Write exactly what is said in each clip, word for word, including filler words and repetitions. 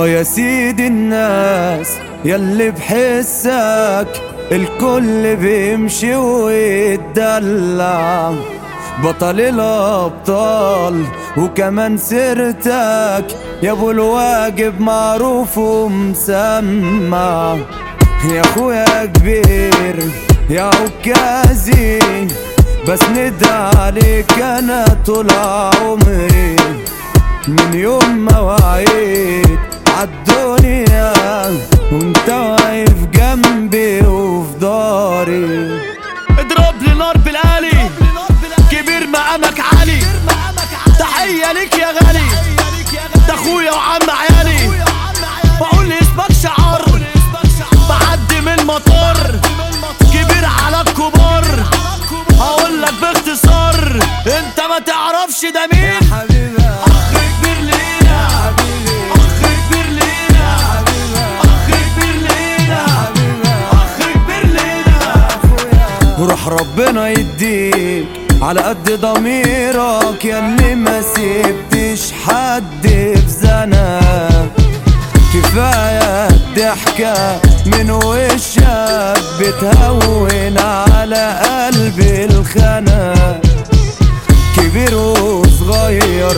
اه يا سيدي الناس ياللي بحسك الكل بيمشي ويتدلع، بطل الأبطال وكمان سيرتك يا ابو الواجب معروف ومسمع. يا اخويا كبير يا عكازي بسند عليك انا طول عمري، من يوم ما وعيت عالدنيا وانت واقف جنبي وفي داري. اضرب لي نار بالآلي، كبير مقامك عالي، تحية ليك يا غالي، ده اخويا وعم عيالي، بقول لي اسمك شعار، بعدي من المطار، كبير على الكبار، هقول لك باختصار انت ما تعرفش ده مين. اخ كبير لينا، اخ كبير لينا، اخ كبير لينا، اخ كبير لينا. وروح ربنا يديك على قد ضميرك ياللي ما سيبتش حد في زنك، كفاية الضحكة من وشك بتهون على قلبي الخنق، كبير وصغير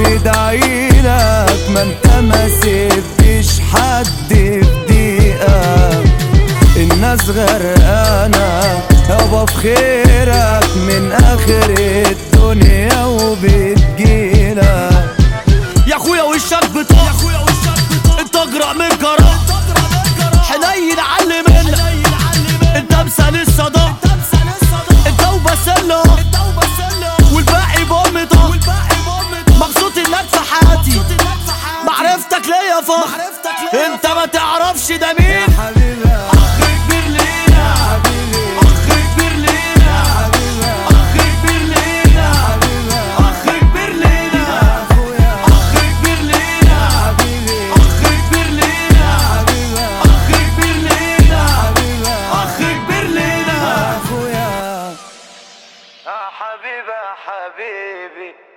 بيدعيلك ما انت ما سيبتش حد في دقيقة، الناس غرقانة يابا في خيرك من اخر الدنيا وبتجيلك. يا اخويا وشك بطاق انت اجرأ من جراح، حنين علي منك انت مثال الصداق، انت وبسلة والباقي بأمضة، مبسوط انك في حياتي معرفتك ليا فخر انت ما تعرفش ده مين. اخ كبير لينا، اخ كبير لينا، اخ كبير لينا، اخ كبير لينا، اخ كبير لينا، اخ كبير لينا، اخ كبير لينا، اخ كبير لينا. يا حبيبي يا حبيبي